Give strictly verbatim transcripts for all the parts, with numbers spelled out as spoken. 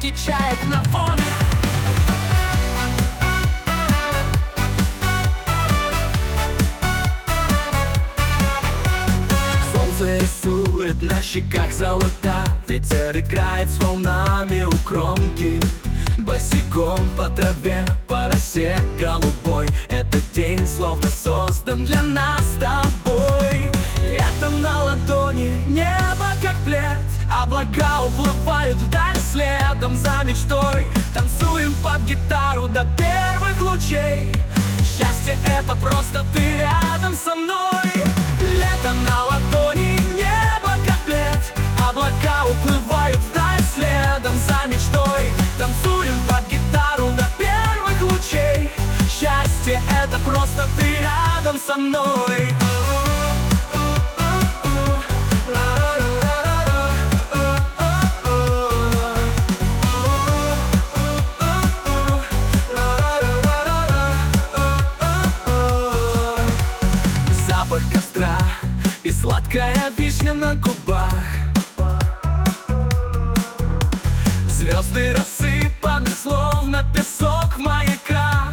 звуки чаек на фоне. Солнце рисует на щеках золота, ветер играет с волнами у кромки. Босиком по траве, по росе голубой, этот день словно создан для нас с тобой. Это на ладони небо как плед, облака уплывают вдаль следом за мечтой. Танцуем под гитару до первых лучей. Счастье — это просто ты рядом со мной. Лето на ладони, небо как плед, облака уплывают вдаль следом за мечтой. Танцуем под гитару до первых лучей. Счастье — это просто ты рядом со мной. Запах костра и сладкая вишня на губах. Звезды рассыпаны, словно песок в маяках.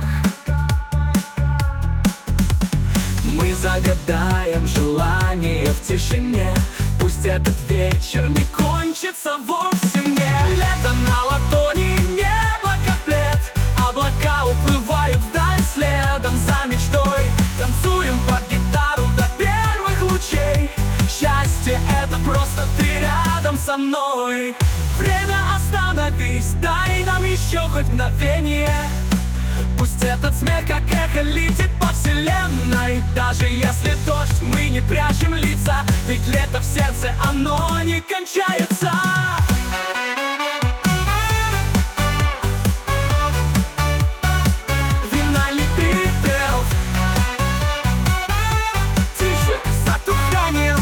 Мы загадаем желание в тишине. Пусть этот вечер не кончится вовсе мне. Лето на ладони, небо как плед, облака уплывают вдаль следом за мечтой. Танцуем под гитару до первых лучей. Счастье — это просто ты рядом со мной. Время, остановись, дай нам еще хоть мгновение. Пусть этот смех как эхо летит по вселенной. Даже если дождь, мы не прячем лица, ведь лето в сердце, оно не кончается. Вина ли ты пел? Тише, с дыханием.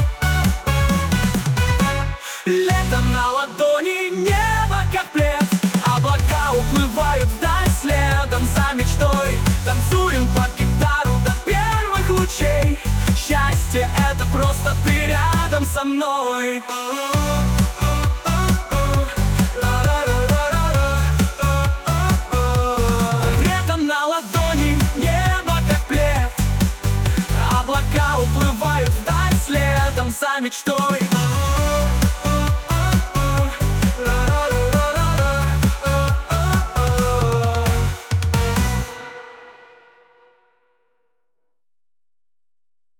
Лето на ладони, небо как плед, облака уплывают вдаль следом за мечтой. Танцуем под гитару до первых лучей. Счастье — это просто ты рядом со мной. Лето на ладони, небо как плед, облака уплывают вдаль следом за мечтой.